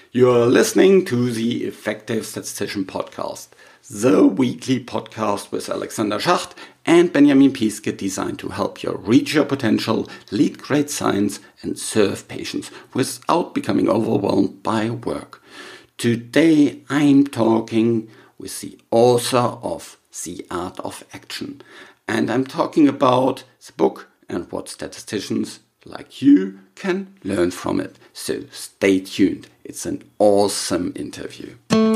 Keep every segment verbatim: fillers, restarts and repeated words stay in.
You're listening to the Effective Statistician Podcast, the weekly podcast with Alexander Schacht and Benjamin Piske designed to help you reach your potential, lead great science, and serve patients without becoming overwhelmed by work. Today I'm talking with the author of The Art of Action, and I'm talking about the book and what statisticians like you can learn from it. So stay tuned. It's an awesome interview.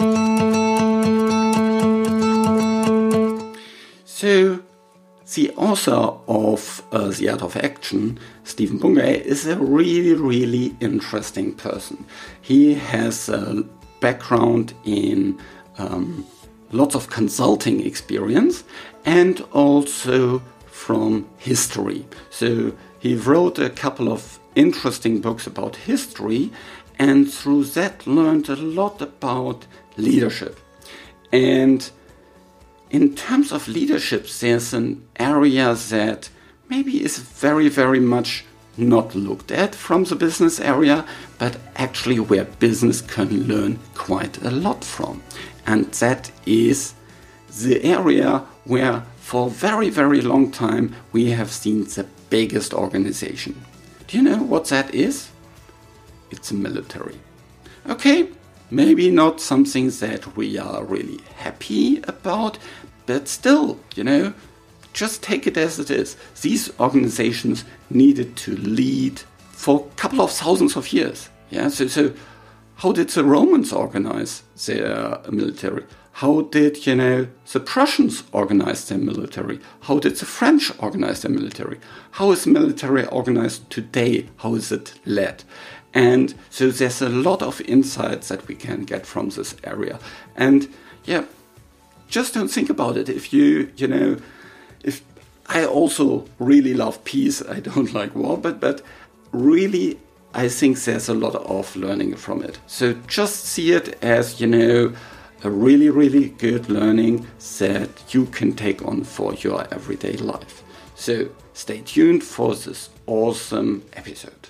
So the author of uh, The Art of Action, Stephen Bungay, is a really, really interesting person. He has a background in um, lots of consulting experience and also from history. So he wrote a couple of interesting books about history and through that learned a lot about leadership. And in terms of leadership, there's an area that maybe is very, very much not looked at from the business area, but actually where business can learn quite a lot from. And that is the area where for a very, very long time we have seen the biggest organization. Do you know what that is? It's a military. Okay, maybe not something that we are really happy about, but still, you know, just take it as it is. These organizations needed to lead for a couple of thousands of years. Yeah, so, so how did the Romans organize their military? How did, you know, the Prussians organize their military? How did the French organize their military? How is military organized today? How is it led? And so there's a lot of insights that we can get from this area. And yeah, just don't think about it. If you, you know, if I also really love peace, I don't like war, but, but really I think there's a lot of learning from it. So just see it as, you know, a really, really good learning that you can take on for your everyday life. So stay tuned for this awesome episode.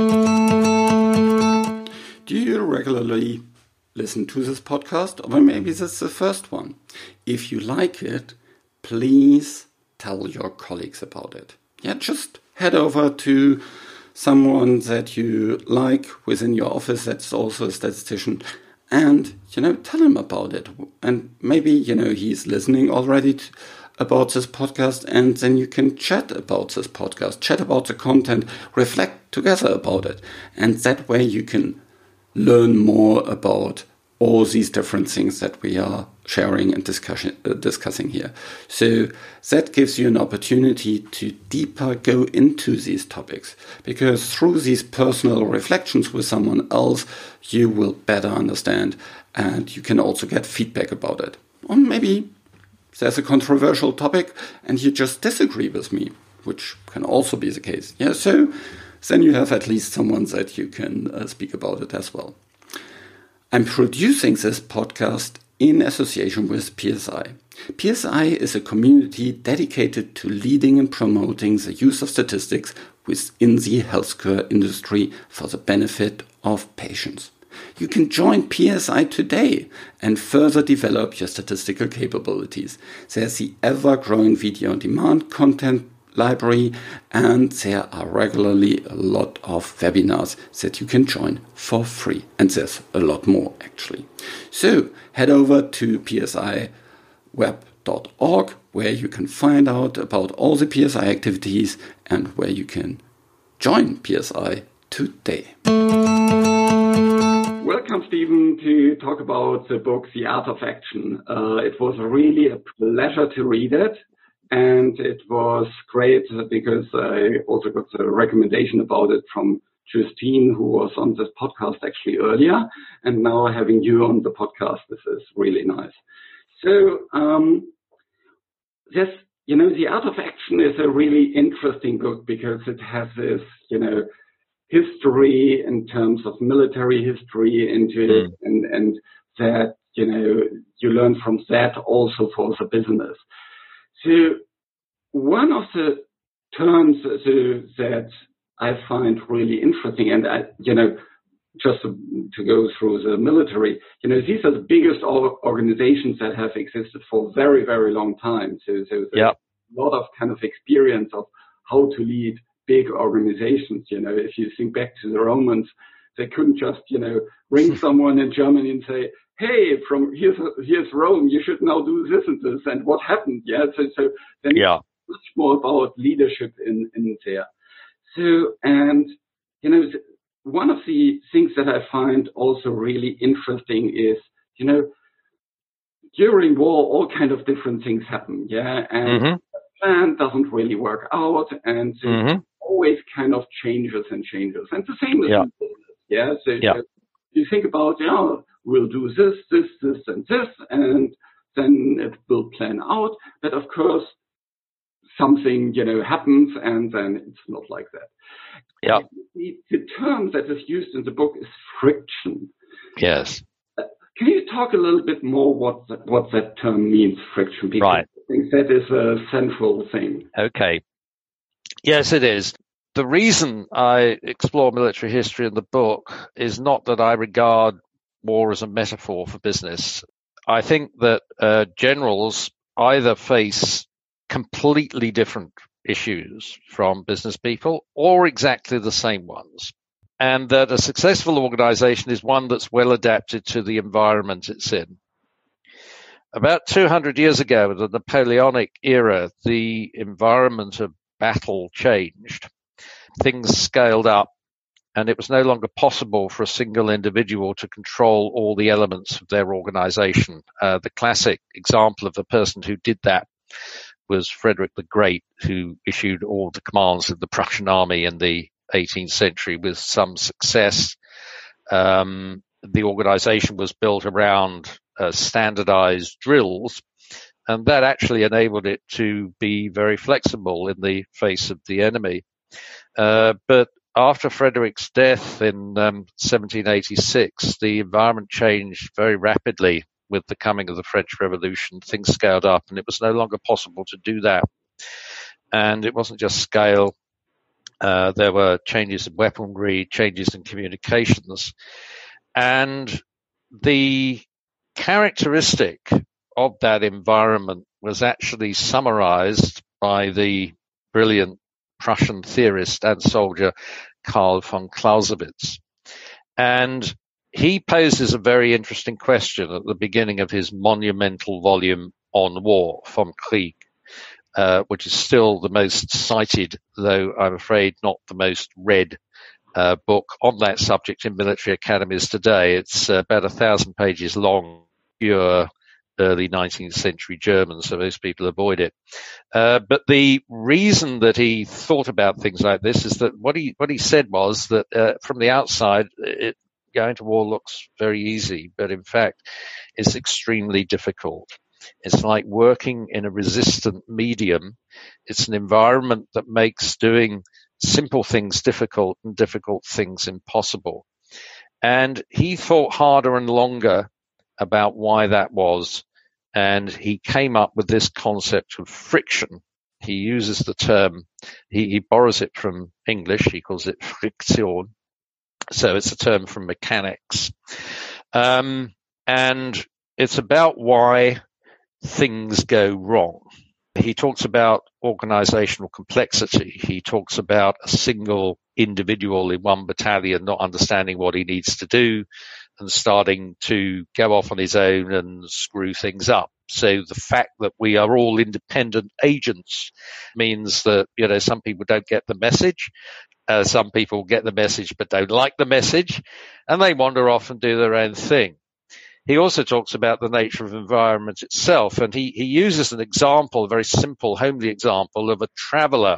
Do you regularly listen to this podcast? Or maybe this is the first one. If you like it, please tell your colleagues about it. Yeah, just head over to someone that you like within your office that's also a statistician and, you know, tell him about it. And maybe, you know, he's listening already to, about this podcast, and then you can chat about this podcast, chat about the content, reflect together about it. And that way you can learn more about all these different things that we are sharing and discussion, uh, discussing here. So that gives you an opportunity to deeper go into these topics, because through these personal reflections with someone else, you will better understand and you can also get feedback about it. Or maybe there's a controversial topic and you just disagree with me, which can also be the case. Yeah, so then you have at least someone that you can uh, speak about it as well. I'm producing this podcast in association with P S I. P S I is a community dedicated to leading and promoting the use of statistics within the healthcare industry for the benefit of patients. You can join P S I today and further develop your statistical capabilities. There's the ever-growing video-on-demand content library, and there are regularly a lot of webinars that you can join for free. And there's a lot more, actually. So head over to p s i web dot org, where you can find out about all the P S I activities and where you can join P S I today. Welcome, Stephen, to talk about the book, The Art of Action. Uh, it was really a pleasure to read it. And it was great because I also got a recommendation about it from Justine, who was on this podcast actually earlier. And now having you on the podcast, this is really nice. So, um, this, you know, The Art of Action is a really interesting book because it has this, you know, history in terms of military history into it, mm. and, and that, you know, you learn from that also for the business. So one of the terms so, that I find really interesting, and I, you know, just to, to go through the military, you know, these are the biggest organizations that have existed for a very, very long time. So, so there's yep. a lot of kind of experience of how to lead big organizations. You know, if you think back to the Romans, they couldn't just, you know, ring someone in Germany and say, hey, from here's here's Rome, you should now do this and this, and what happened? Yeah, so so then yeah. it's much more about leadership in in there. So, and you know, one of the things that I find also really interesting is, you know, during war, all kind of different things happen. Yeah, and mm-hmm. the plan doesn't really work out, and so mm-hmm. always kind of changes and changes, and the same is yeah. in business. Yeah, so, yeah. so you think about, you know, we'll do this, this, this, and this, and then it will plan out. But of course, something, you know, happens, and then it's not like that. Yeah. The, the term that is used in the book is friction. Yes. Uh, can you talk a little bit more what that, what that term means, friction? Because right. I think that is a central thing. Okay. Yes, it is. The reason I explore military history in the book is not that I regard war as a metaphor for business. I think that uh, generals either face completely different issues from business people or exactly the same ones, and that a successful organization is one that's well adapted to the environment it's in. About two hundred years ago, in the Napoleonic era, the environment of battle changed. Things scaled up, and it was no longer possible for a single individual to control all the elements of their organization. Uh, the classic example of the person who did that was Frederick the Great, who issued all the commands of the Prussian army in the eighteenth century with some success. Um, the organization was built around uh, standardized drills, and that actually enabled it to be very flexible in the face of the enemy. Uh, but after Frederick's death in um, seventeen eighty-six, the environment changed very rapidly with the coming of the French Revolution. Things scaled up, and it was no longer possible to do that. And it wasn't just scale. Uh, there were changes in weaponry, changes in communications. And the characteristic of that environment was actually summarized by the brilliant Prussian theorist and soldier Karl von Clausewitz. And he poses a very interesting question at the beginning of his monumental volume on war, Vom Krieg, uh, which is still the most cited, though I'm afraid not the most read uh, book on that subject in military academies today. It's uh, about a thousand pages long, pure early nineteenth century German, so most people avoid it. Uh, but the reason that he thought about things like this is that what he what he said was that uh, from the outside, it, going to war looks very easy, but in fact, it's extremely difficult. It's like working in a resistant medium. It's an environment that makes doing simple things difficult and difficult things impossible. And he thought harder and longer about why that was, and he came up with this concept of friction. He uses the term, he, he borrows it from English, he calls it Friktion, so it's a term from mechanics. Um, and it's about why things go wrong. He talks about organizational complexity. He talks about a single individual in one battalion not understanding what he needs to do and starting to go off on his own and screw things up. So the fact that we are all independent agents means that, you know, some people don't get the message. Uh, some people get the message but don't like the message, and they wander off and do their own thing. He also talks about the nature of environment itself, and he, he uses an example, a very simple, homely example of a traveler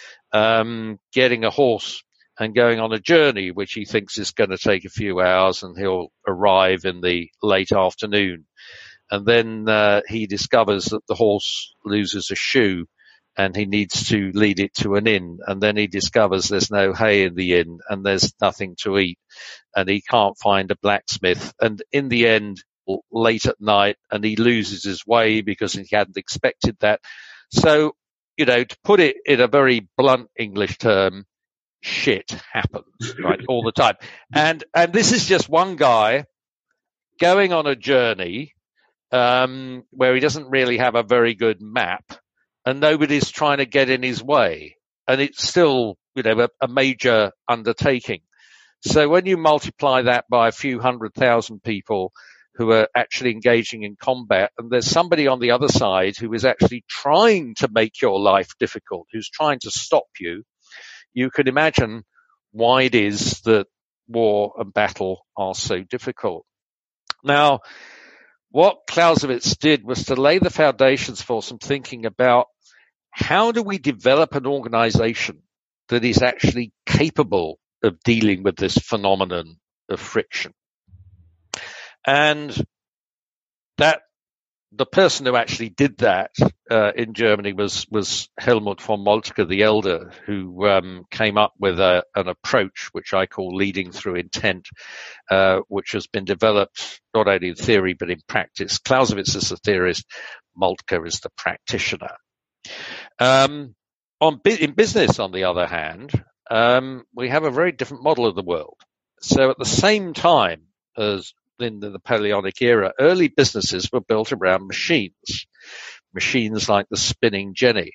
um, getting a horse and going on a journey which he thinks is going to take a few hours, and he'll arrive in the late afternoon. And then uh, he discovers that the horse loses a shoe, and he needs to lead it to an inn. And then he discovers there's no hay in the inn, and there's nothing to eat, and he can't find a blacksmith. And in the end, late at night, and he loses his way because he hadn't expected that. So, you know, to put it in a very blunt English term, shit happens, right, all the time. And and this is just one guy going on a journey um, where he doesn't really have a very good map, and nobody's trying to get in his way. And it's still, you know, a, a major undertaking. So when you multiply that by a few hundred thousand people who are actually engaging in combat, and there's somebody on the other side who is actually trying to make your life difficult, who's trying to stop you, you can imagine why it is that war and battle are so difficult. Now, what Clausewitz did was to lay the foundations for some thinking about how do we develop an organization that is actually capable of dealing with this phenomenon of friction. And that the person who actually did that uh, in Germany was was Helmut von Moltke the Elder, who um, came up with a, an approach which I call leading through intent, uh, which has been developed not only in theory but in practice. Clausewitz is the theorist, Moltke is the practitioner. Um, on in business, on the other hand, um, we have a very different model of the world. So at the same time as in the Napoleonic era, early businesses were built around machines, machines like the spinning jenny.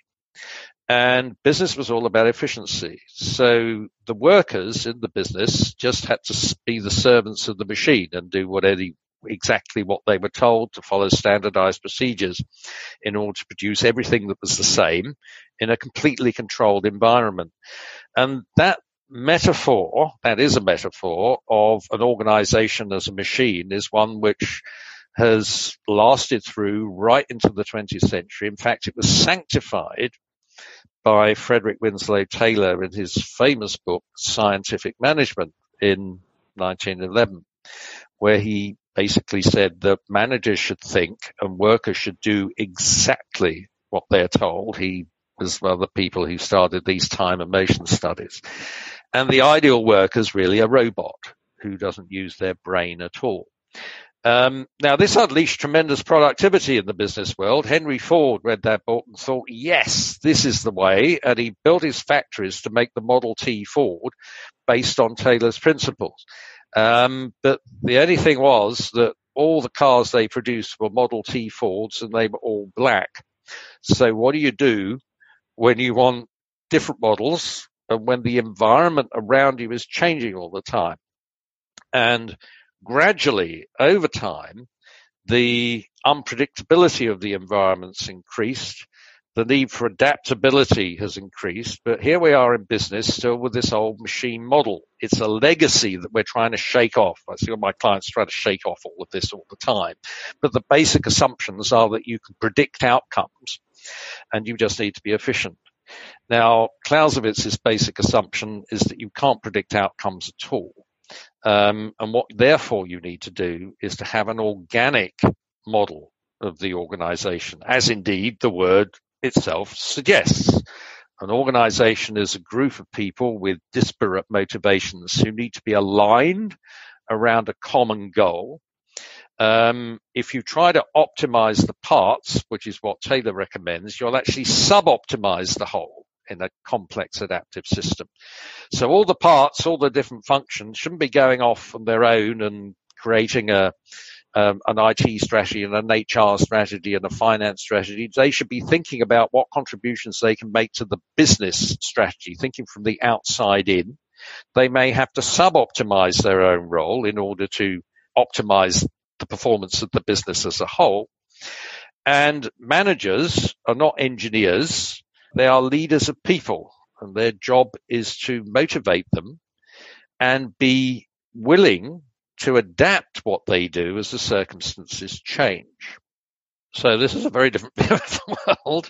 And business was all about efficiency. So the workers in the business just had to be the servants of the machine and do whatever, exactly what they were told, to follow standardized procedures in order to produce everything that was the same in a completely controlled environment. And that metaphor, that is a metaphor of an organization as a machine, is one which has lasted through right into the twentieth century. In fact, it was sanctified by Frederick Winslow Taylor in his famous book, Scientific Management, in nineteen eleven, where he basically said that managers should think and workers should do exactly what they're told. He was one of the people who started these time and motion studies. And the ideal worker is really a robot who doesn't use their brain at all. Um, now, this unleashed tremendous productivity in the business world. Henry Ford read that book and thought, yes, this is the way. And he built his factories to make the Model T Ford based on Taylor's principles. Um, but the only thing was that all the cars they produced were Model T Fords and they were all black. So what do you do when you want different models and when the environment around you is changing all the time? And gradually, over time, the unpredictability of the environments increased. The need for adaptability has increased. But here we are in business still with this old machine model. It's a legacy that we're trying to shake off. I see all my clients try to shake off all of this all the time. But the basic assumptions are that you can predict outcomes and you just need to be efficient. Now, Clausewitz's basic assumption is that you can't predict outcomes at all. Um, and what therefore you need to do is to have an organic model of the organization, as indeed the word itself suggests. An organization is a group of people with disparate motivations who need to be aligned around a common goal. Um, if you try to optimize the parts, which is what Taylor recommends, you'll actually sub-optimize the whole in a complex adaptive system. So all the parts, all the different functions shouldn't be going off on their own and creating a um, an I T strategy and an H R strategy and a finance strategy. They should be thinking about what contributions they can make to the business strategy, thinking from the outside in. They may have to sub-optimize their own role in order to optimize the performance of the business as a whole. And managers are not engineers. They are leaders of people, and their job is to motivate them and be willing to adapt what they do as the circumstances change. So this is a very different view of the world.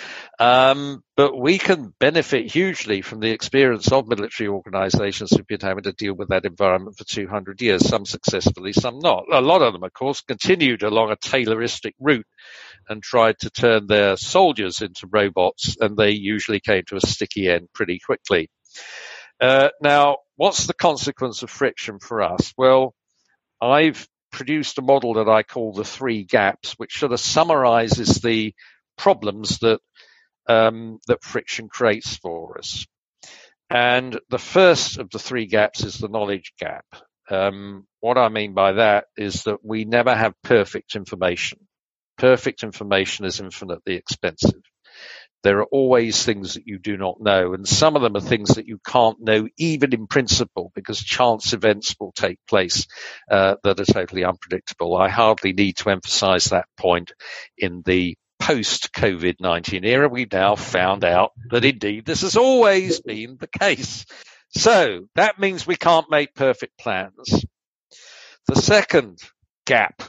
Um, but we can benefit hugely from the experience of military organizations who've been having to deal with that environment for two hundred years, some successfully, some not. A lot of them, of course, continued along a Tayloristic route and tried to turn their soldiers into robots, and they usually came to a sticky end pretty quickly. Uh, now, what's the consequence of friction for us? Well, I've produced a model that I call the three gaps, which sort of summarizes the problems that um, that friction creates for us. And the first of the three gaps is the knowledge gap. Um, what I mean by that is that we never have perfect information. Perfect information is infinitely expensive. There are always things that you do not know, and some of them are things that you can't know even in principle, because chance events will take place uh, that are totally unpredictable. I hardly need to emphasize that point. In the post-COVID nineteen era, we've now found out that indeed this has always been the case. So that means we can't make perfect plans. The second gap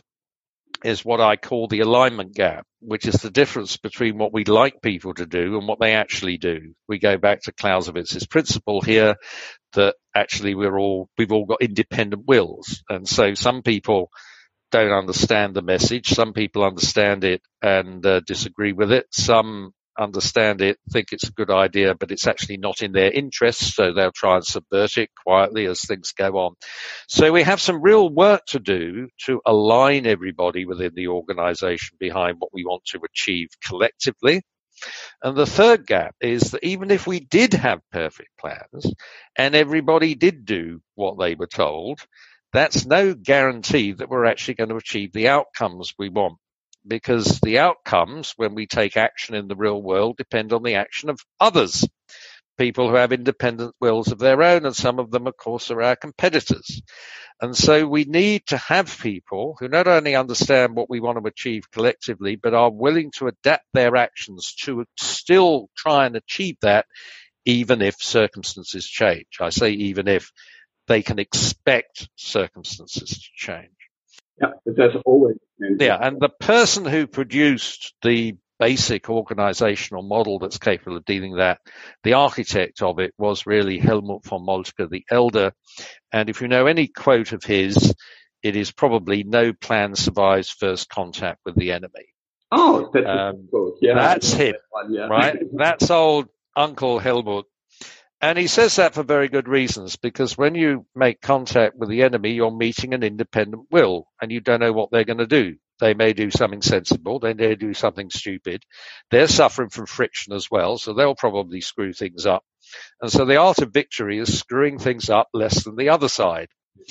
is what I call the alignment gap, which is the difference between what we like people to do and what they actually do. We go back to Clausewitz's principle here that actually we're all, we've all got independent wills. And so some people don't understand the message. Some people understand it and uh, disagree with it. Some understand it, think it's a good idea, but it's actually not in their interests, so they'll try and subvert it quietly as things go on. So we have some real work to do to align everybody within the organization behind what we want to achieve collectively. And the third gap is that even if we did have perfect plans and everybody did do what they were told, that's no guarantee that we're actually going to achieve the outcomes we want. Because the outcomes, when we take action in the real world, depend on the action of others, people who have independent wills of their own, and some of them, of course, are our competitors. And so we need to have people who not only understand what we want to achieve collectively, but are willing to adapt their actions to still try and achieve that, even if circumstances change. I say even if they can expect circumstances to change. Yeah, there's always. Yeah, and the person who produced the basic organizational model that's capable of dealing with that, the architect of it was really Helmut von Moltke the Elder. And if you know any quote of his, it is probably "No plan survives first contact with the enemy." Oh, that's um, quote. Yeah, that's him, that yeah. Right? That's old Uncle Helmut. And he says that for very good reasons, because when you make contact with the enemy, you're meeting an independent will, and you don't know what they're going to do. They may do something sensible. They may do something stupid. They're suffering from friction as well, so they'll probably screw things up. And so the art of victory is screwing things up less than the other side,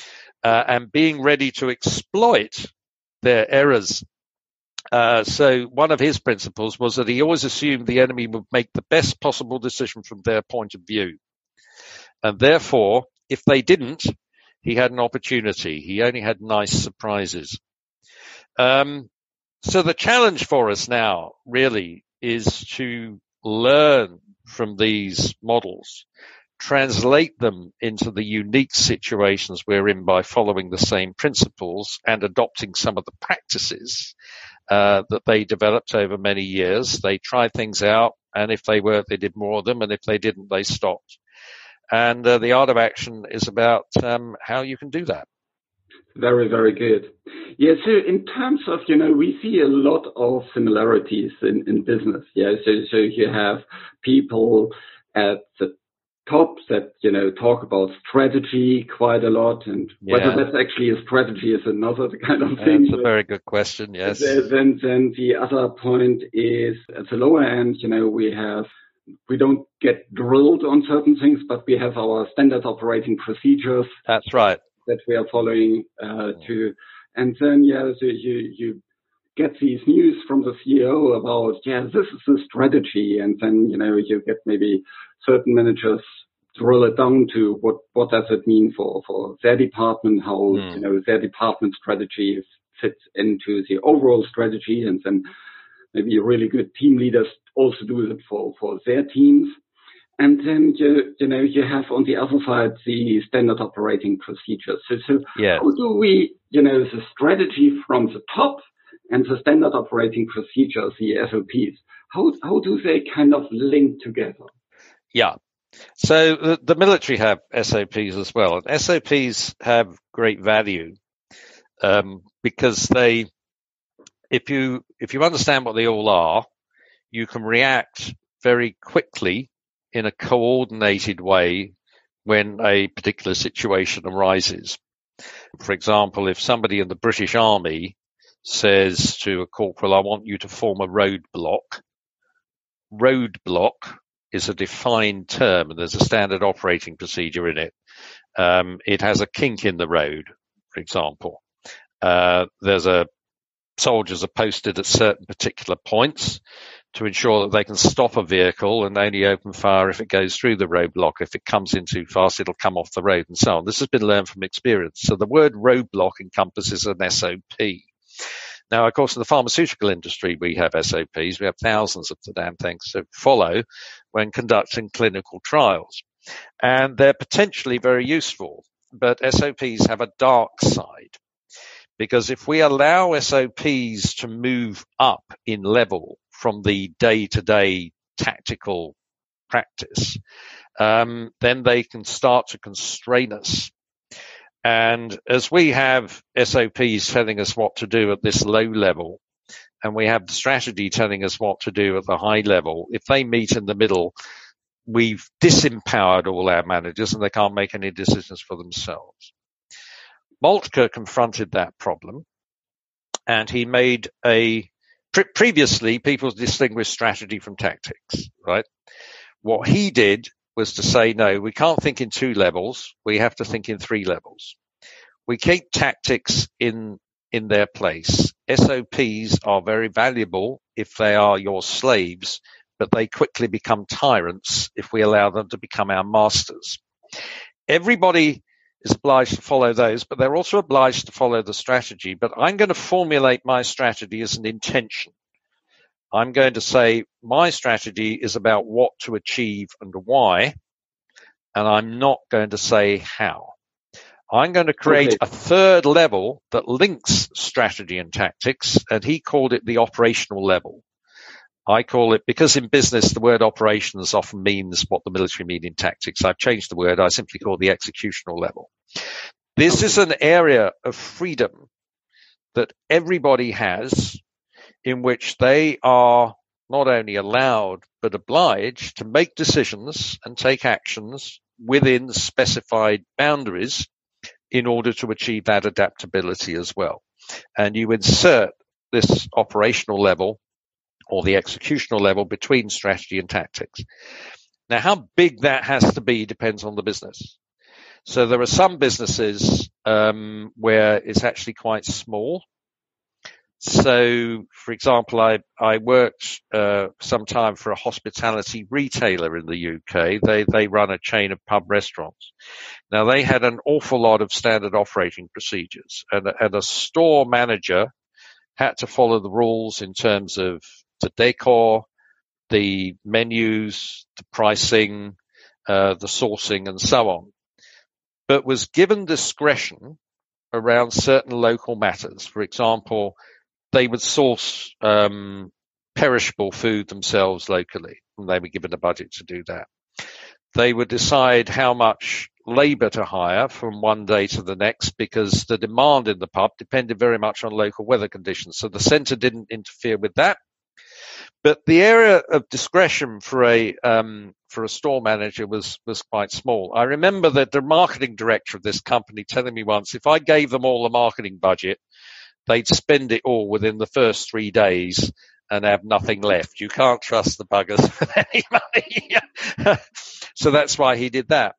uh, and being ready to exploit their errors. Uh, so one of his principles was that he always assumed the enemy would make the best possible decision from their point of view. And therefore, if they didn't, he had an opportunity. He only had nice surprises. Um, so the challenge for us now really is to learn from these models, translate them into the unique situations we're in by following the same principles and adopting some of the practices uh, that they developed over many years. They tried things out, and if they worked, they did more of them, and if they didn't, they stopped. And uh, the art of action is about um, how you can do that. Very, very good. Yeah, so in terms of, you know, we see a lot of similarities in, in business. Yeah, so, so you have people at the top that, you know, talk about strategy quite a lot, and yeah. whether that's actually a strategy is another kind of thing. That's a very good question, yes. Then, then the other point is at the lower end, you know, we have, we don't get drilled on certain things, but we have our standard operating procedures. That's right. That we are following uh, to, and then yeah, so you you get these news from the C E O about yeah, this is the strategy, and then you know you get maybe certain managers drill it down to what what does it mean for for their department, how mm. you know their department strategy fits into the overall strategy, and then maybe really good team leaders also do it for for their teams. And then, you, you know, you have on the other side the standard operating procedures. So, so yes. how do we, you know, the strategy from the top and the standard operating procedures, the S O Ps, how, how do they kind of link together? Yeah. So the, the military have S O Ps as well. And S O Ps have great value um, because they, if you, if you understand what they all are, you can react very quickly in a coordinated way when a particular situation arises. For example, if somebody in the British Army says to a corporal, I want you to form a roadblock, roadblock is a defined term, and there's a standard operating procedure in it. Um, it has a kink in the road, for example. Uh, there's a soldiers are posted at certain particular points to ensure that they can stop a vehicle and only open fire if it goes through the roadblock. If it comes in too fast, it'll come off the road and so on. This has been learned from experience. So the word roadblock encompasses an S O P. Now, of course, in the pharmaceutical industry, we have S O Ps. We have thousands of the damn things to follow when conducting clinical trials. And they're potentially very useful. But S O Ps have a dark side. Because if we allow S O Ps to move up in level from the day-to-day tactical practice, um, then they can start to constrain us. And as we have S O Ps telling us what to do at this low level, and we have the strategy telling us what to do at the high level, if they meet in the middle, we've disempowered all our managers and they can't make any decisions for themselves. Moltke confronted that problem, and he made a pre- previously people distinguished strategy from tactics, right? What he did was to say, no, we can't think in two levels. We have to think in three levels. We keep tactics in in their place. S O Ps are very valuable if they are your slaves, but they quickly become tyrants if we allow them to become our masters. Everybody is obliged to follow those, but they're also obliged to follow the strategy. But I'm going to formulate my strategy as an intention. I'm going to say my strategy is about what to achieve and why, and I'm not going to say how. I'm going to create okay. a third level that links strategy and tactics, and he called it the operational level. I call it, because in business the word operations often means what the military mean in tactics. I've changed the word. I simply call it the executional level. This is an area of freedom that everybody has, in which they are not only allowed but obliged to make decisions and take actions within specified boundaries in order to achieve that adaptability as well. And you insert this operational level or the executional level between strategy and tactics. Now, how big that has to be depends on the business. So there are some businesses um, where it's actually quite small. So, for example, I, I worked uh, some time for a hospitality retailer in the U K. They, they run a chain of pub restaurants. Now, they had an awful lot of standard operating procedures, and, and a store manager had to follow the rules in terms of the decor, the menus, the pricing, uh, the sourcing, and so on, but was given discretion around certain local matters. For example, they would source um, perishable food themselves locally, and they were given a budget to do that. They would decide how much labour to hire from one day to the next, because the demand in the pub depended very much on local weather conditions. So the centre didn't interfere with that. But the area of discretion for a um, for a store manager was was quite small. I remember that the marketing director of this company telling me once, if I gave them all the marketing budget, they'd spend it all within the first three days and have nothing left. You can't trust the buggers with any money. So that's why he did that.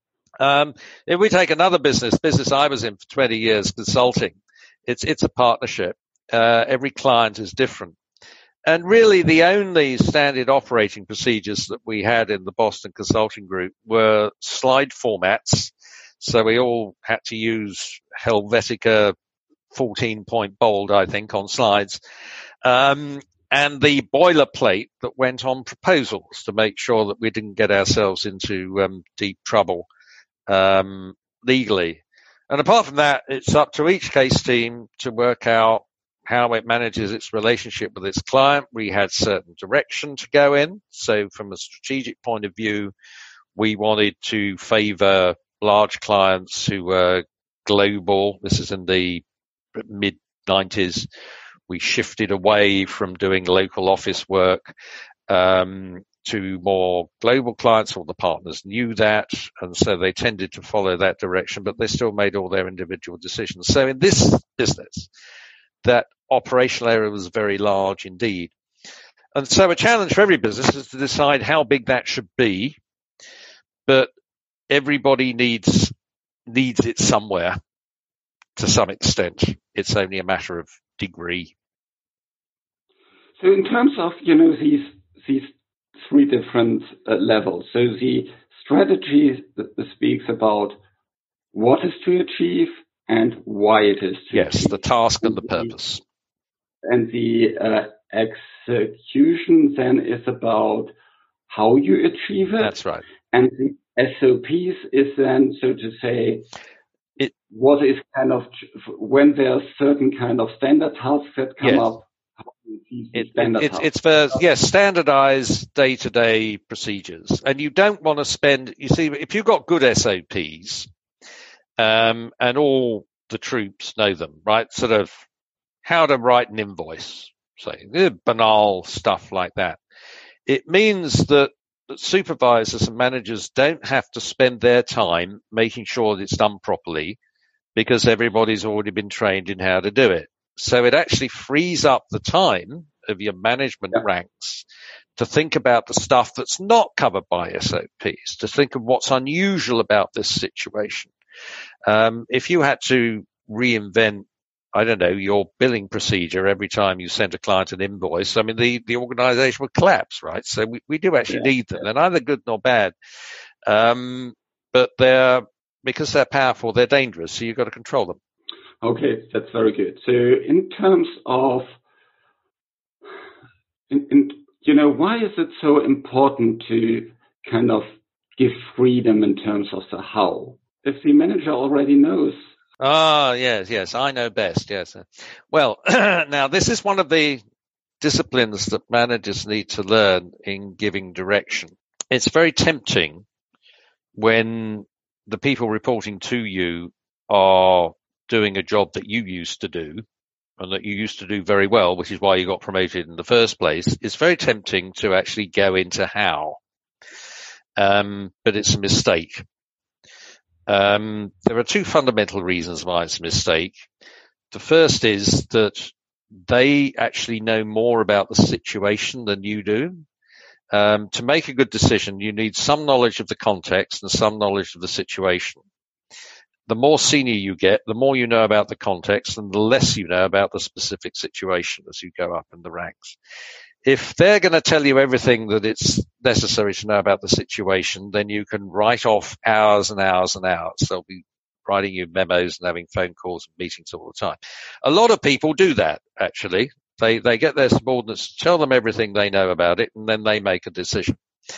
Um, if we take another business, business I was in for twenty years, consulting, it's it's a partnership. Uh, every client is different. And really the only standard operating procedures that we had in the Boston Consulting Group were slide formats. So we all had to use Helvetica fourteen point bold, I think, on slides. Um, and the boilerplate that went on proposals to make sure that we didn't get ourselves into um, deep trouble um, legally. And apart from that, it's up to each case team to work out how it manages its relationship with its client. We had certain direction to go in. So from a strategic point of view, we wanted to favor large clients who were global. This is in the mid nineties. We shifted away from doing local office work um, to more global clients. All the partners knew that, and so they tended to follow that direction, but they still made all their individual decisions. So in this business, that operational area was very large indeed. And so a challenge for every business is to decide how big that should be, but everybody needs needs it somewhere to some extent. It's only a matter of degree. So in terms of, you know, these these three different uh, levels, so the strategy speaks about what is to achieve and why it is to yes, achieve. the task and the purpose. And the uh, execution then is about how you achieve it. That's right. And the S O Ps is then, so to say, it, what is kind of, when there are certain kind of standard tasks that come yes. up, how do you achieve the it, standard it, tasks? It's for, yes, standardized day-to-day procedures. And you don't want to spend, you see, if you've got good S O Ps, um, and all the troops know them, right? Sort of how to write an invoice, say, banal stuff like that. It means that, that supervisors and managers don't have to spend their time making sure that it's done properly because everybody's already been trained in how to do it. So it actually frees up the time of your management yeah. ranks to think about the stuff that's not covered by S O Ps, to think of what's unusual about this situation. Um, if you had to reinvent, I don't know, your billing procedure every time you sent a client an invoice, I mean, the, the organization would collapse, right? So we, we do actually yeah. need them. They're neither good nor bad. Um, but they're, because they're powerful, they're dangerous. So you've got to control them. Okay, that's very good. So in terms of, in, in, you know, why is it so important to kind of give freedom in terms of the how? If the manager already knows. Ah, yes, yes, I know best, yes. Well, now this is one of the disciplines that managers need to learn in giving direction. It's very tempting when the people reporting to you are doing a job that you used to do and that you used to do very well, which is why you got promoted in the first place. It's very tempting to actually go into how, um, but it's a mistake. Um, there are two fundamental reasons why it's a mistake. The first is that they actually know more about the situation than you do. Um, to make a good decision, you need some knowledge of the context and some knowledge of the situation. The more senior you get, the more you know about the context and the less you know about the specific situation as you go up in the ranks. If they're going to tell you everything that it's necessary to know about the situation, then you can write off hours and hours and hours. They'll be writing you memos and having phone calls and meetings all the time. A lot of people do that, actually. They, they get their subordinates to tell them everything they know about it, and then they make a decision.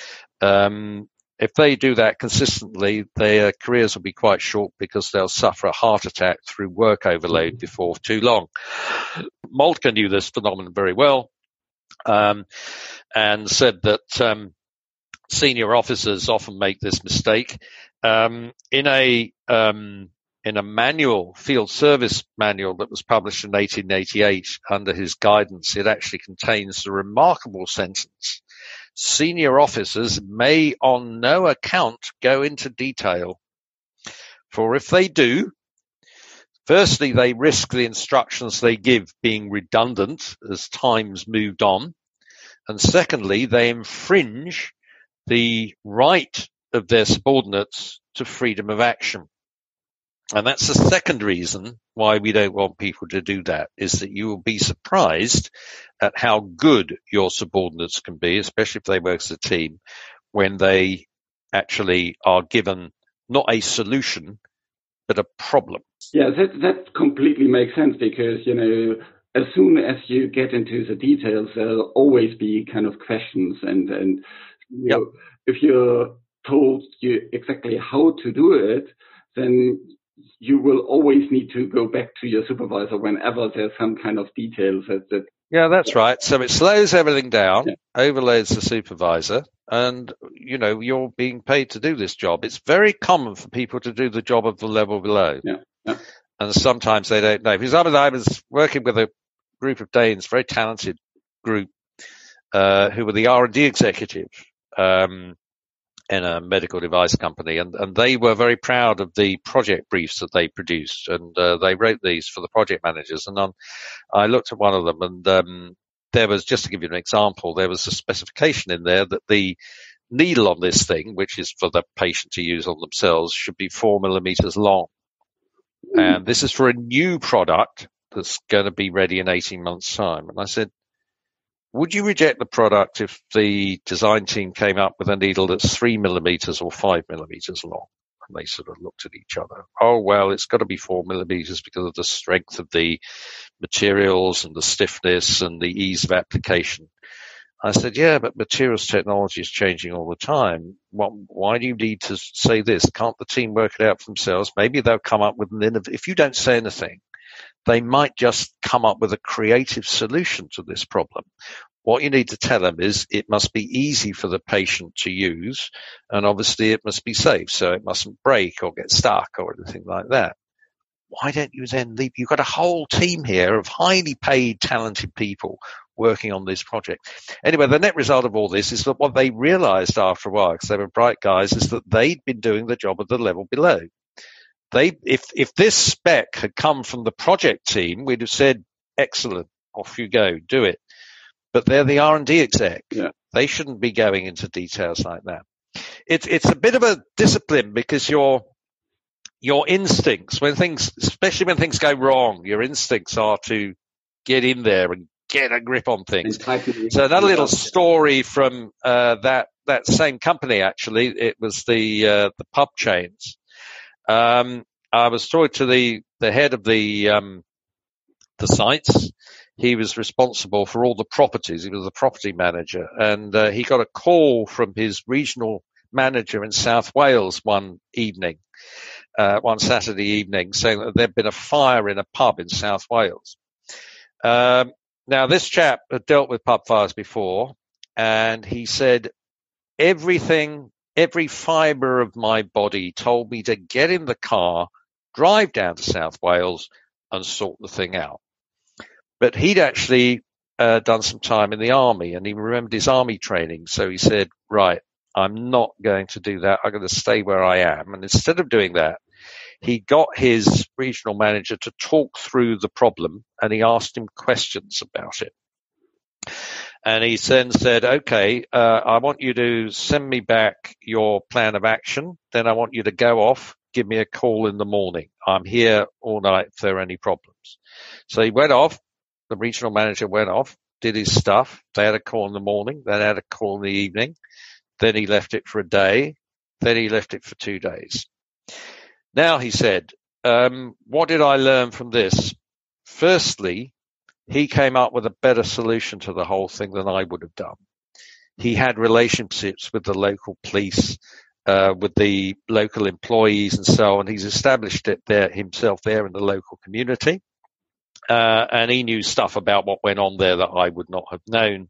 Um, if they do that consistently, their careers will be quite short because they'll suffer a heart attack through work overload before too long. Moltke knew this phenomenon very well. Um, and said that um, senior officers often make this mistake. Um, in a um, in a manual, field service manual that was published in eighteen eighty-eight under his guidance, it actually contains the remarkable sentence: "Senior officers may on no account go into detail, for if they do, firstly, they risk the instructions they give being redundant as time's moved on. And secondly, they infringe the right of their subordinates to freedom of action." And that's the second reason why we don't want people to do that, is that you will be surprised at how good your subordinates can be, especially if they work as a team, when they actually are given not a solution, but a problem. Yeah, that, that completely makes sense because, you know, as soon as you get into the details, there'll always be kind of questions. And, and you Yep. know, if you're told you exactly how to do it, then you will always need to go back to your supervisor whenever there's some kind of details that, that Yeah, that's right. So it slows everything down, yeah. overloads the supervisor, and, you know, you're being paid to do this job. It's very common for people to do the job of the level below. Yeah. Yeah. And sometimes they don't know. Because I was working with a group of Danes, very talented group, uh, who were the R and D executive, um, in a medical device company, and, and they were very proud of the project briefs that they produced, and uh, they wrote these for the project managers. And um, I looked at one of them, and um, there was, just to give you an example, there was a specification in there that the needle on this thing, which is for the patient to use on themselves, should be four millimeters long. And this is for a new product that's going to be ready in eighteen months' time. And I said, would you reject the product if the design team came up with a needle that's three millimeters or five millimeters long? And they sort of looked at each other. Oh, well, it's got to be four millimeters because of the strength of the materials and the stiffness and the ease of application. I said, yeah, but materials technology is changing all the time. What, why do you need to say this? Can't the team work it out for themselves? Maybe they'll come up with an innovative. If you don't say anything, they might just come up with a creative solution to this problem. What you need to tell them is it must be easy for the patient to use, and obviously it must be safe, so it mustn't break or get stuck or anything like that. Why don't you then leave? You've got a whole team here of highly paid, talented people working on this project. Anyway, the net result of all this is that what they realized after a while, because they were bright guys, is that they'd been doing the job at the level below. They, if, if this spec had come from the project team, we'd have said, excellent, off you go, do it. But they're the R and D exec. Yeah. They shouldn't be going into details like that. It's, it's a bit of a discipline because your, your instincts, when things, especially when things go wrong, your instincts are to get in there and get a grip on things. So another little story from, uh, that, that same company, actually, it was the, uh, the pub chains. Um, I was talking to the, the head of the, um, the sites. He was responsible for all the properties. He was the property manager, and uh, he got a call from his regional manager in South Wales one evening, uh, one Saturday evening, saying that there'd been a fire in a pub in South Wales. Um, now, this chap had dealt with pub fires before, and he said, everything, every fibre of my body told me to get in the car, drive down to South Wales, and sort the thing out. But he'd actually uh, done some time in the army, and he remembered his army training. So he said, right, I'm not going to do that. I'm going to stay where I am. And instead of doing that, he got his regional manager to talk through the problem, and he asked him questions about it. And he then said, okay, uh, I want you to send me back your plan of action. Then I want you to go off, give me a call in the morning. I'm here all night if there are any problems. So he went off. The regional manager went off, did his stuff. They had a call in the morning. They had a call in the evening. Then he left it for a day. Then he left it for two days. Now, he said, um, what did I learn from this? Firstly, he came up with a better solution to the whole thing than I would have done. He had relationships with the local police, uh, with the local employees and so on. He's established it there himself there in the local community. Uh, and he knew stuff about what went on there that I would not have known.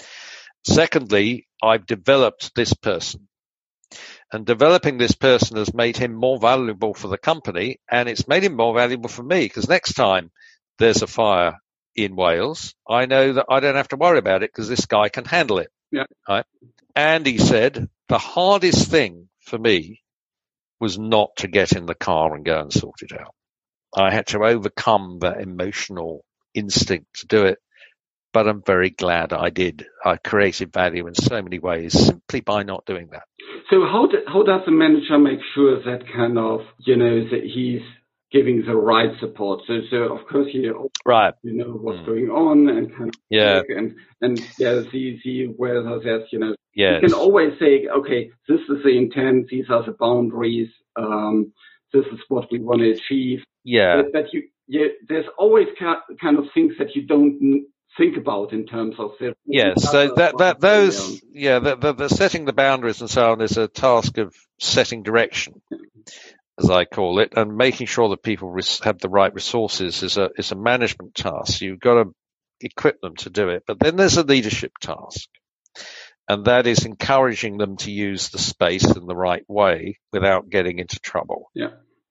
Secondly, I've developed this person. And developing this person has made him more valuable for the company, and it's made him more valuable for me, because next time there's a fire in Wales, I know that I don't have to worry about it because this guy can handle it. Yeah. Right? And he said, the hardest thing for me was not to get in the car and go and sort it out. I had to overcome that emotional instinct to do it, but I'm very glad I did. I created value in so many ways simply by not doing that. So how do, how does the manager make sure that kind of, you know, that he's giving the right support? So, so of course, he right. you know what's mm. going on and kind of yeah, and and yeah, see see whether there's you know yes. you can always say, okay, this is the intent, these are the boundaries, um, this is what we want to achieve. Yeah, but, but you, you there's always kind of things that you don't think about in terms of the yes. So that that those yeah, the, the, the setting the boundaries and so on is a task of setting direction, as I call it, and making sure that people res- have the right resources is a is a management task. You've got to equip them to do it, but then there's a leadership task, and that is encouraging them to use the space in the right way without getting into trouble. Yeah.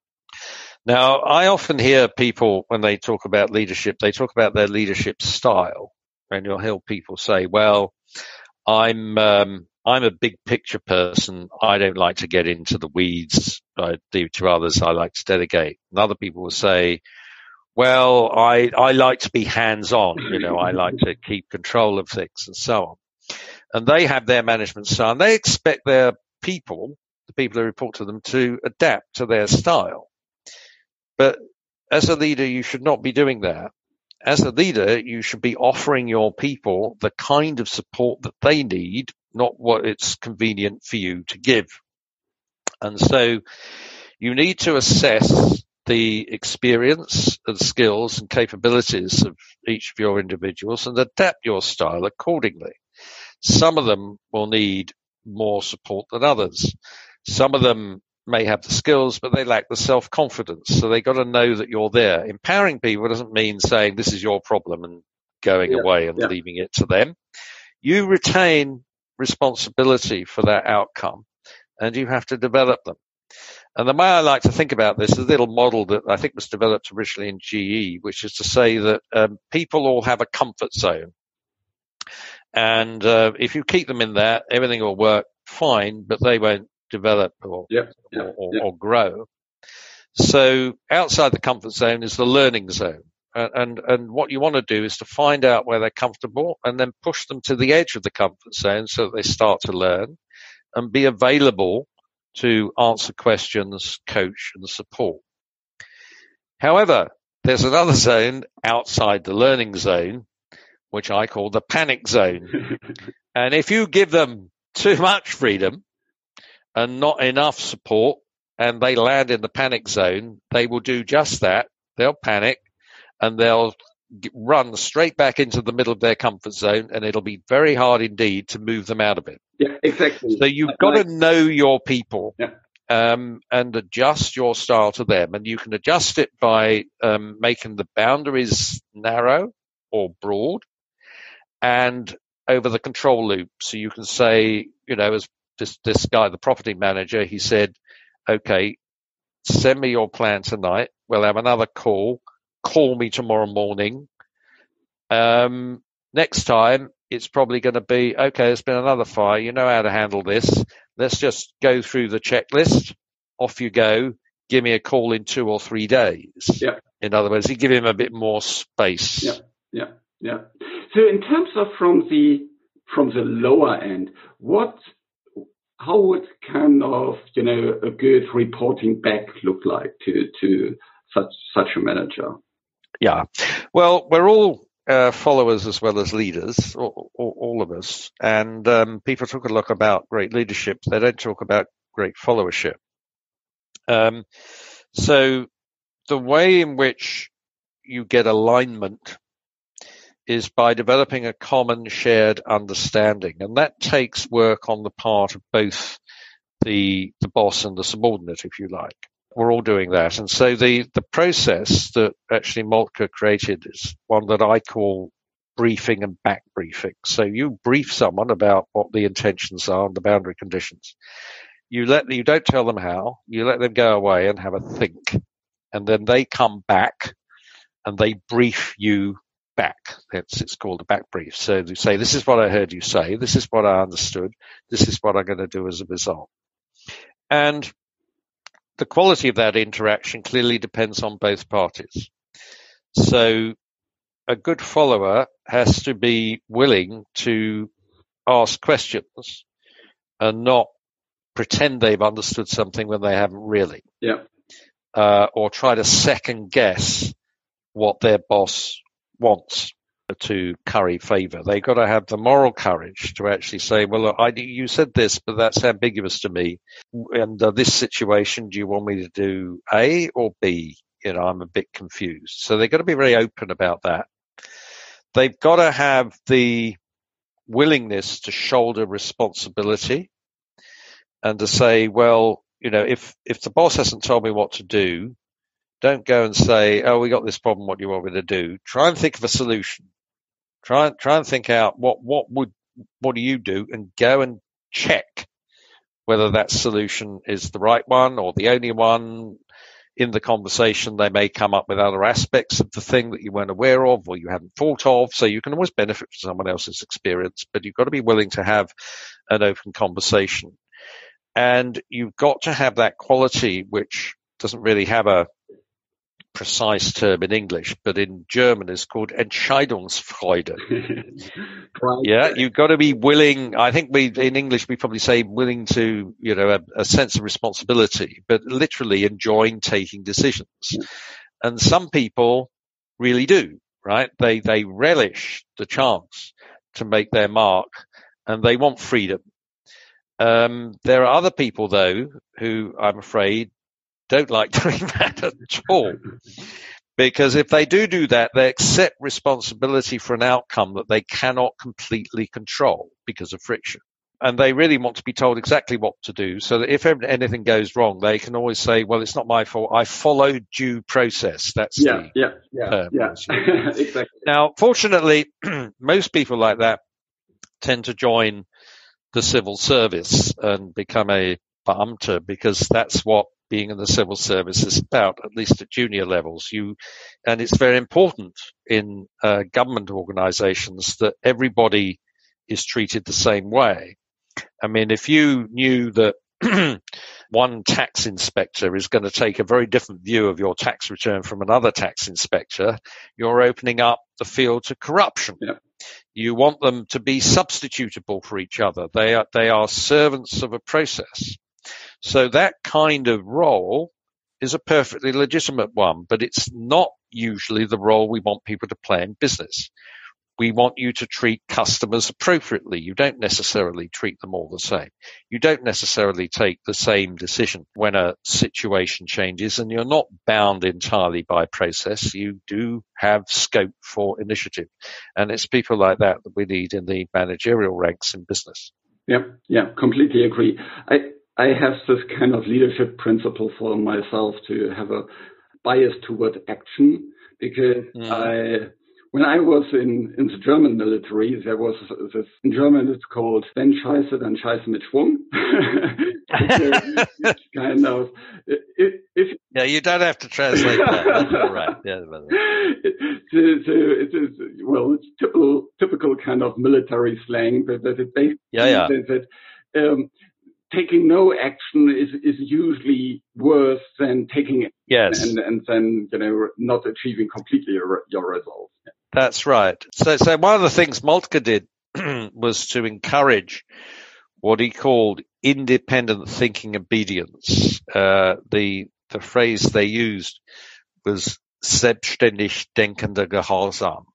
Now, I often hear people, when they talk about leadership, they talk about their leadership style. And you'll hear people say, well, I'm, um, I'm a big picture person. I don't like to get into the weeds. I do to others. I like to delegate. And other people will say, well, I, I like to be hands-on, you know, I like to keep control of things and so on. And they have their management style, and they expect their people, the people who report to them, to adapt to their style. But as a leader, you should not be doing that. As a leader, you should be offering your people the kind of support that they need, not what it's convenient for you to give. And so you need to assess the experience and skills and capabilities of each of your individuals and adapt your style accordingly. Some of them will need more support than others. Some of them may have the skills, but they lack the self-confidence. So they got to know that you're there. Empowering people doesn't mean saying this is your problem and going yeah, away and yeah. leaving it to them. You retain responsibility for that outcome, and you have to develop them. And the way I like to think about this is a little model that I think was developed originally in G E, which is to say that um, people all have a comfort zone. And uh, if you keep them in that, everything will work fine, but they won't develop or, yep, yep, or, or, yep. or grow. So outside the comfort zone is the learning zone. And, and, and what you want to do is to find out where they're comfortable and then push them to the edge of the comfort zone so that they start to learn and be available to answer questions, coach, and support. However, there's another zone outside the learning zone, which I call the panic zone. And if you give them too much freedom and not enough support, and they land in the panic zone, they will do just that. They'll panic, and they'll run straight back into the middle of their comfort zone, and it'll be very hard indeed to move them out of it. Yeah, exactly. So you've got to know your people yeah. um, and adjust your style to them. And you can adjust it by um, making the boundaries narrow or broad and over the control loop. So you can say, you know, as this, this guy, the property manager, he said, okay, send me your plan tonight. We'll have another call. Call me tomorrow morning. Um, next time, it's probably going to be, okay, there's been another fire. You know how to handle this. Let's just go through the checklist. Off you go. Give me a call in two or three days. Yeah. In other words, you give him a bit more space. Yeah, yeah, yeah. So in terms of from the from the lower end, what, how would kind of, you know, a good reporting back look like to to such such a manager? Yeah. Well, we're all uh, followers as well as leaders, all, all, all of us. And um, people talk a lot about great leadership. They don't talk about great followership. Um, so the way in which you get alignment is by developing a common shared understanding. And that takes work on the part of both the, the boss and the subordinate, if you like. We're all doing that. And so the, the process that actually Moltke created is one that I call briefing and back briefing. So you brief someone about what the intentions are and the boundary conditions. You let, you don't tell them how, you let them go away and have a think. And then they come back and they brief you back. It's, it's called a back brief. So they say, this is what I heard you say. This is what I understood. This is what I'm going to do as a result. And the quality of that interaction clearly depends on both parties. So a good follower has to be willing to ask questions and not pretend they've understood something when they haven't really. Yeah. Uh, or try to second guess what their boss wants to curry favor. They've got to have the moral courage to actually say, well, look, I, you said this, but that's ambiguous to me. And uh, this situation, do you want me to do A or B? You know, I'm a bit confused. So they've got to be very open about that. They've got to have the willingness to shoulder responsibility and to say, well, you know, if, if the boss hasn't told me what to do, don't go and say, oh, we got this problem, what do you want me to do? Try and think of a solution. Try, try and think out what, what would, what do you do, and go and check whether that solution is the right one or the only one. In the conversation, they may come up with other aspects of the thing that you weren't aware of or you hadn't thought of. So you can always benefit from someone else's experience, but you've got to be willing to have an open conversation. And you've got to have that quality, which doesn't really have a precise term in English, but in German it's called Entscheidungsfreude. Yeah, you've got to be willing. I think we, in English, we probably say willing to, you know, a, a sense of responsibility, but literally enjoying taking decisions. Yeah. And some people really do, right? They, they relish the chance to make their mark and they want freedom. Um, there are other people though, who I'm afraid don't like doing that at all. Because if they do do that, they accept responsibility for an outcome that they cannot completely control because of friction. And they really want to be told exactly what to do so that if anything goes wrong, they can always say, well, it's not my fault. I followed due process. That's yeah, the yeah, yeah, term. Yeah, exactly. Now, fortunately, most people like that tend to join the civil service and become a Beamter because that's what being in the civil service is about, at least at junior levels. You, and it's very important in uh, government organizations that everybody is treated the same way. I mean, if you knew that one tax inspector is going to take a very different view of your tax return from another tax inspector, you're opening up the field to corruption. Yeah. You want them to be substitutable for each other. They are, they are servants of a process. So that kind of role is a perfectly legitimate one, but it's not usually the role we want people to play in business. We want you to treat customers appropriately. You don't necessarily treat them all the same. You don't necessarily take the same decision when a situation changes, and you're not bound entirely by process. You do have scope for initiative. And it's people like that that we need in the managerial ranks in business. Yeah, yeah, completely agree. I I have this kind of leadership principle for myself to have a bias toward action because mm. I, when I was in, in the German military, there was this, in German it's called Wenn Scheiße, dann Scheiße mit Schwung. It's kind of, if, if yeah, you don't have to translate that. That's all right. Yeah, so, so it is, well, it's typical, typical kind of military slang, but, but it basically yeah, yeah. says that, um, taking no action is, is usually worse than taking yes. and, and then, you know, not achieving completely your, your results. Yeah. That's right. So, so one of the things Moltke did was to encourage what he called independent thinking obedience. Uh, the, the phrase they used was selbstständig denkender Gehorsam.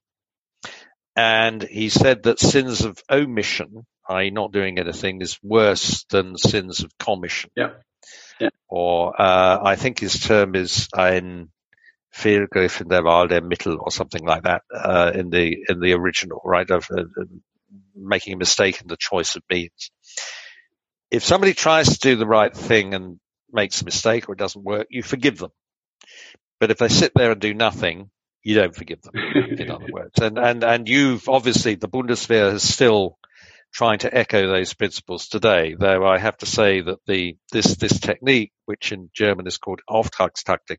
And he said that sins of omission, that is not doing anything, is worse than sins of commission. Yeah. Yeah. Or, uh, I think his term is ein Fehlgriff in der Wahl der Mittel or something like that, uh, in the, in the original, right? Of uh, making a mistake in the choice of means. If somebody tries to do the right thing and makes a mistake or it doesn't work, you forgive them. But if they sit there and do nothing, you don't forgive them, in other words. And, and, and you've obviously, the Bundeswehr is still trying to echo those principles today, though I have to say that the, this, this technique, which in German is called Auftragstaktik,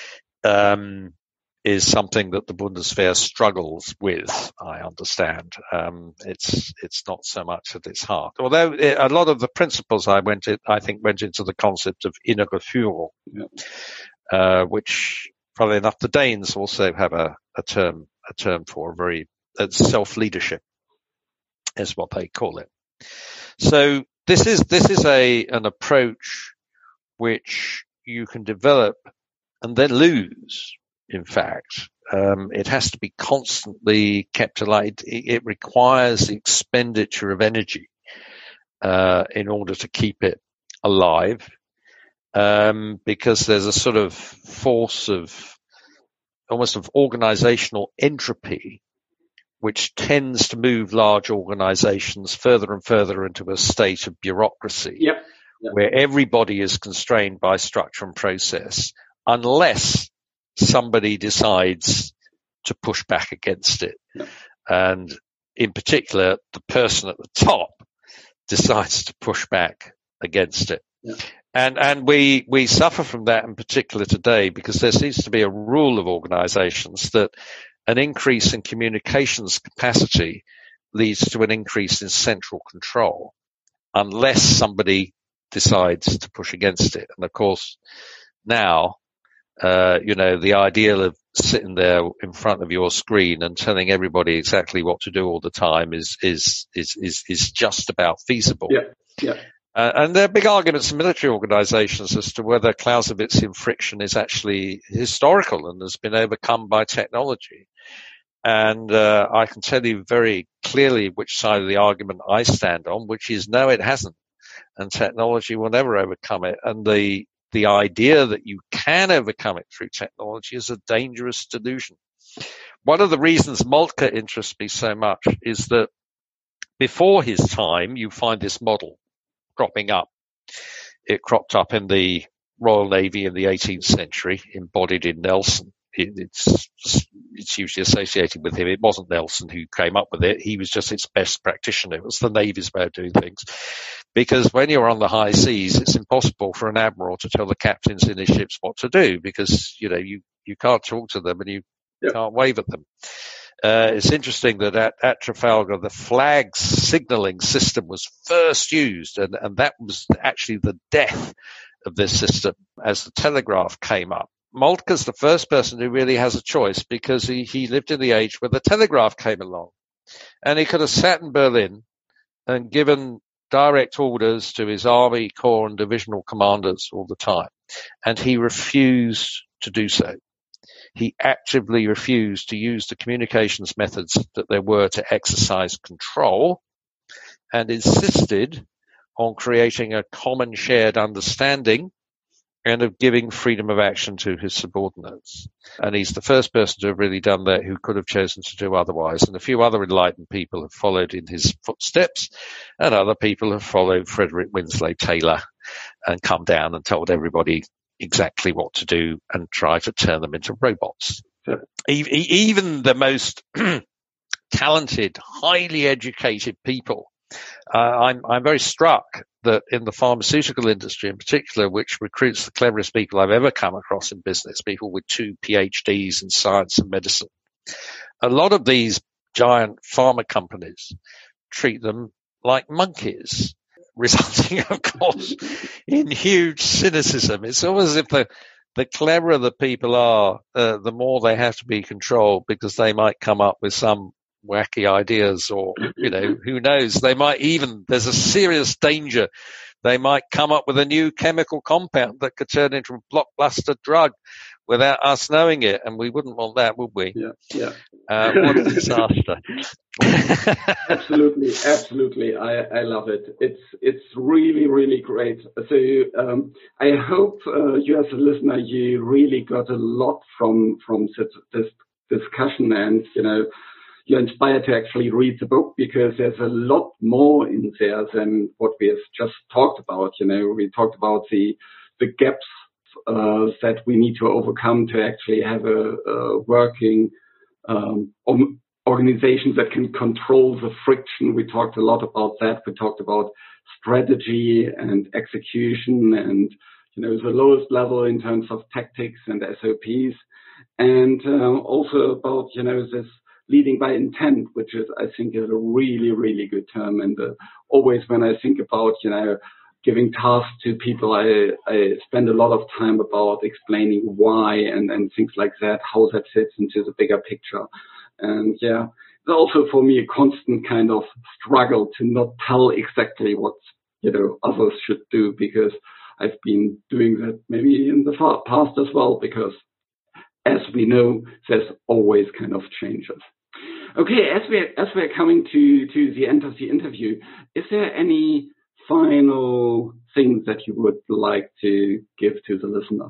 um, is something that the Bundeswehr struggles with, I understand. Um, it's, it's not so much at its heart. Although it, a lot of the principles I went in, I think went into the concept of innere Führung, yeah. uh, which, funnily enough, the Danes also have a, a term, a term for very, uh, self-leadership is what they call it. So this is, this is a, an approach which you can develop and then lose. In fact, um, it has to be constantly kept alive. It, it requires the expenditure of energy, uh, in order to keep it alive. Um, because there's a sort of force of almost of organizational entropy, which tends to move large organizations further and further into a state of bureaucracy, yep. Yep. where everybody is constrained by structure and process, unless somebody decides to push back against it. Yep. And in particular, the person at the top decides to push back against it. Yep. And, and we, we suffer from that in particular today because there seems to be a rule of organizations that an increase in communications capacity leads to an increase in central control unless somebody decides to push against it. And of course, now Uh, you know, the ideal of sitting there in front of your screen and telling everybody exactly what to do all the time is is is is, is just about feasible. Yeah, yeah. Uh, and there are big arguments in military organizations as to whether Clausewitzian friction is actually historical and has been overcome by technology. And uh, I can tell you very clearly which side of the argument I stand on, which is no, it hasn't. And technology will never overcome it. And the the idea that you can overcome it through technology is a dangerous delusion. One of the reasons Moltke interests me so much is that before his time, you find this model cropping up. It cropped up in the Royal Navy in the eighteenth century, embodied in Nelson. It, it's it's usually associated with him. It wasn't Nelson who came up with it. He was just its best practitioner. It was the Navy's way of doing things. Because when you're on the high seas, it's impossible for an admiral to tell the captains in his ships what to do because, you know, you, you can't talk to them and you yep. can't wave at them. Uh, it's interesting that at, at Trafalgar, the flag signaling system was first used, and, and that was actually the death of this system as the telegraph came up. Moltke's the first person who really has a choice because he, he lived in the age where the telegraph came along. And he could have sat in Berlin and given direct orders to his army, corps, and divisional commanders all the time. And he refused to do so. He actively refused to use the communications methods that there were to exercise control and insisted on creating a common shared understanding and of giving freedom of action to his subordinates. And he's the first person to have really done that who could have chosen to do otherwise. And a few other enlightened people have followed in his footsteps, and other people have followed Frederick Winslow Taylor and come down and told everybody exactly what to do and try to turn them into robots. Sure. Even the most talented, highly educated people. Uh, I'm, I'm very struck that in the pharmaceutical industry in particular, which recruits the cleverest people I've ever come across in business, people with two PhDs in science and medicine, a lot of these giant pharma companies treat them like monkeys, resulting, of course, in huge cynicism. It's almost as if the, the cleverer the people are, uh, the more they have to be controlled because they might come up with some wacky ideas or, you know, who knows, they might even, there's a serious danger, they might come up with a new chemical compound that could turn into a blockbuster drug without us knowing it, and we wouldn't want that, would we? Yeah, yeah. Uh, what a disaster. Absolutely, absolutely. I, I love it. It's it's really, really great. So um, I hope uh, you as a listener, you really got a lot from from this, this discussion, and, you know, you're inspired to actually read the book because there's a lot more in there than what we have just talked about. You know, we talked about the the gaps uh, that we need to overcome to actually have a, a working um, organization that can control the friction. We talked a lot about that. We talked about strategy and execution and, you know, the lowest level in terms of tactics and S O Ps, and uh, also about, you know, this leading by intent, which is, I think, is a really, really good term. And uh, always when I think about, you know, giving tasks to people, I, I spend a lot of time about explaining why and, and things like that, how that fits into the bigger picture. And yeah, it's also for me a constant kind of struggle to not tell exactly what, you know, others should do, because I've been doing that maybe in the past as well, because as we know, there's always kind of changes. Okay, as we're, as we're coming to, to the end of the interview, is there any final things that you would like to give to the listener?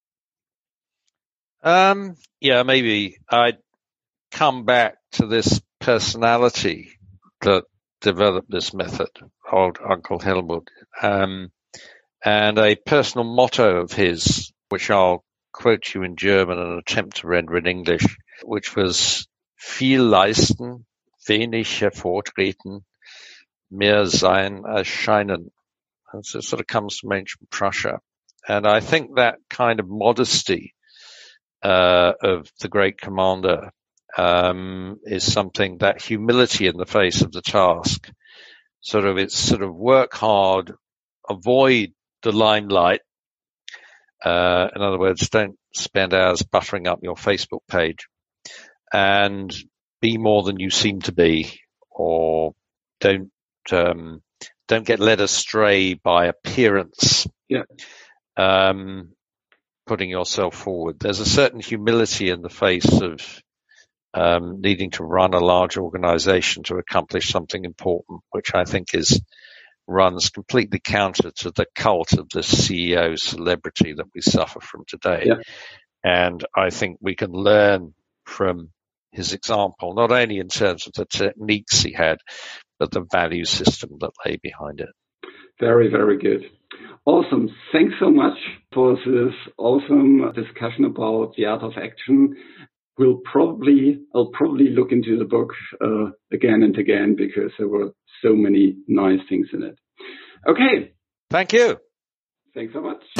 Um, yeah, maybe I'd come back to this personality that developed this method, old Uncle Helmut, um, and a personal motto of his, which I'll quote you in German and attempt to render in English, which was viel leisten, wenig hervortreten, mehr sein als scheinen. And so it sort of comes from ancient Prussia. And I think that kind of modesty uh, of the great commander um, is something, that humility in the face of the task. Sort of, it's sort of work hard, avoid the limelight, Uh, in other words, don't spend hours buttering up your Facebook page, and be more than you seem to be, or don't um, don't get led astray by appearance. Yeah. Um, putting yourself forward. There's a certain humility in the face of um, needing to run a large organization to accomplish something important, which I think is runs completely counter to the cult of the C E O celebrity that we suffer from today. Yeah. And I think we can learn from his example, not only in terms of the techniques he had, but the value system that lay behind it. Very, very good. Awesome. Thanks so much for this awesome discussion about the art of action. We'll probably, I'll probably look into the book uh, again and again because there were so many nice things in it. Okay. Thank you. Thanks so much.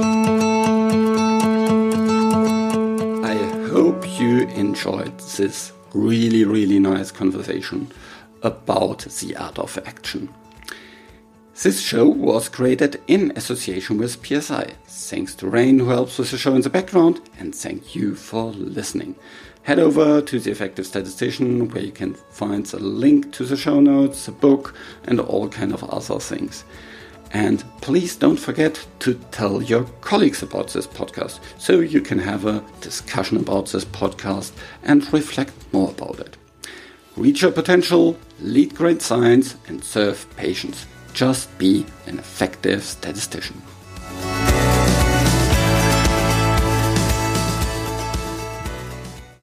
I hope you enjoyed this really, really nice conversation about the art of action. This show was created in association with P S I. Thanks to Rain, who helps with the show in the background, and thank you for listening. Head over to The Effective Statistician, where you can find a link to the show notes, the book, and all kind of other things. And please don't forget to tell your colleagues about this podcast, so you can have a discussion about this podcast and reflect more about it. Reach your potential, lead great science, and serve patients. Just be an effective statistician.